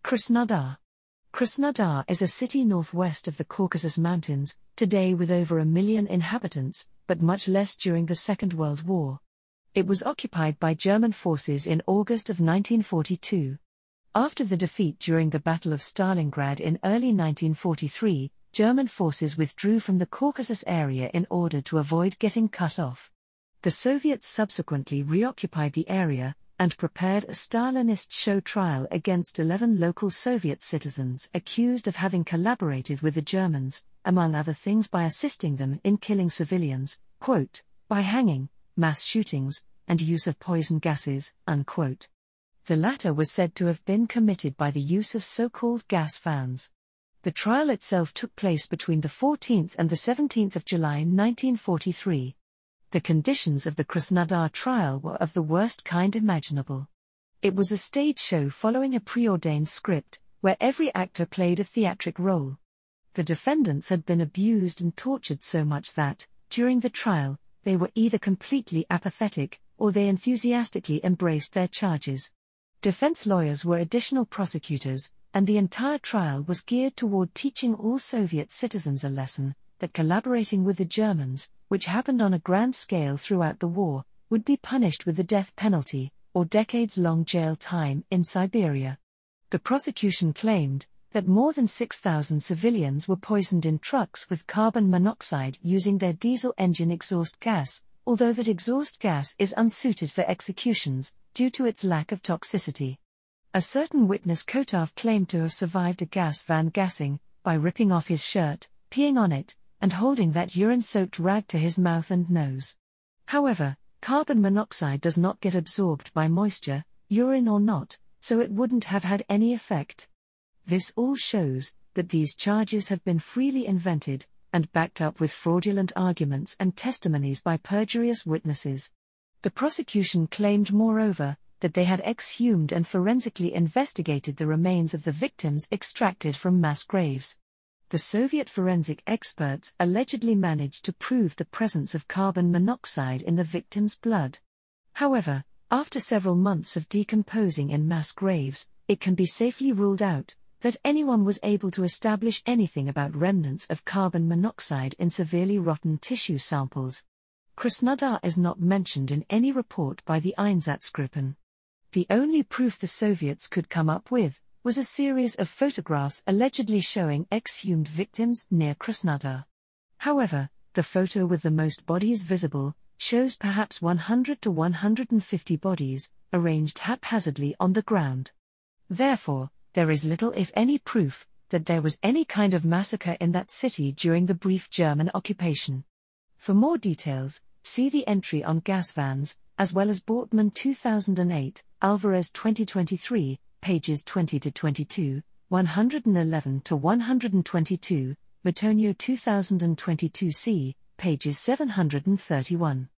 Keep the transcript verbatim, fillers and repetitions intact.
Krasnodar. Krasnodar is a city northwest of the Caucasus Mountains, today with over a million inhabitants, but much less during the Second World War. It was occupied by German forces in August of nineteen forty-two. After the defeat during the Battle of Stalingrad in early nineteen forty-three, German forces withdrew from the Caucasus area in order to avoid getting cut off. The Soviets subsequently reoccupied the area, and prepared a Stalinist show trial against eleven local Soviet citizens accused of having collaborated with the Germans, among other things by assisting them in killing civilians, quote, by hanging, mass shootings, and use of poison gases, unquote. The latter was said to have been committed by the use of so-called gas fans. The trial itself took place between the fourteenth and the seventeenth of July nineteen forty-three. The conditions of the Krasnodar trial were of the worst kind imaginable. It was a stage show following a preordained script, where every actor played a theatric role. The defendants had been abused and tortured so much that, during the trial, they were either completely apathetic, or they enthusiastically embraced their charges. Defense lawyers were additional prosecutors, and the entire trial was geared toward teaching all Soviet citizens a lesson, that collaborating with the Germans, which happened on a grand scale throughout the war, would be punished with the death penalty, or decades-long jail time in Siberia. The prosecution claimed that more than six thousand civilians were poisoned in trucks with carbon monoxide using their diesel engine exhaust gas, although that exhaust gas is unsuited for executions, due to its lack of toxicity. A certain witness Kotov claimed to have survived a gas van gassing, by ripping off his shirt, peeing on it, and holding that urine-soaked rag to his mouth and nose. However, carbon monoxide does not get absorbed by moisture, urine or not, so it wouldn't have had any effect. This all shows that these charges have been freely invented, and backed up with fraudulent arguments and testimonies by perjurious witnesses. The prosecution claimed moreover, that they had exhumed and forensically investigated the remains of the victims extracted from mass graves. The Soviet forensic experts allegedly managed to prove the presence of carbon monoxide in the victims' blood. However, after several months of decomposing in mass graves, it can be safely ruled out that anyone was able to establish anything about remnants of carbon monoxide in severely rotten tissue samples. Krasnodar is not mentioned in any report by the Einsatzgruppen. The only proof the Soviets could come up with was a series of photographs allegedly showing exhumed victims near Krasnodar. However, the photo with the most bodies visible shows perhaps one hundred to one hundred fifty bodies, arranged haphazardly on the ground. Therefore, there is little if any proof that there was any kind of massacre in that city during the brief German occupation. For more details, see the entry on gas vans, as well as Bortman two thousand eight, Alvarez twenty twenty-three, pages twenty to twenty-two, one hundred eleven to one hundred twenty-two, Matonio two thousand twenty-two c, pages seven hundred thirty-one.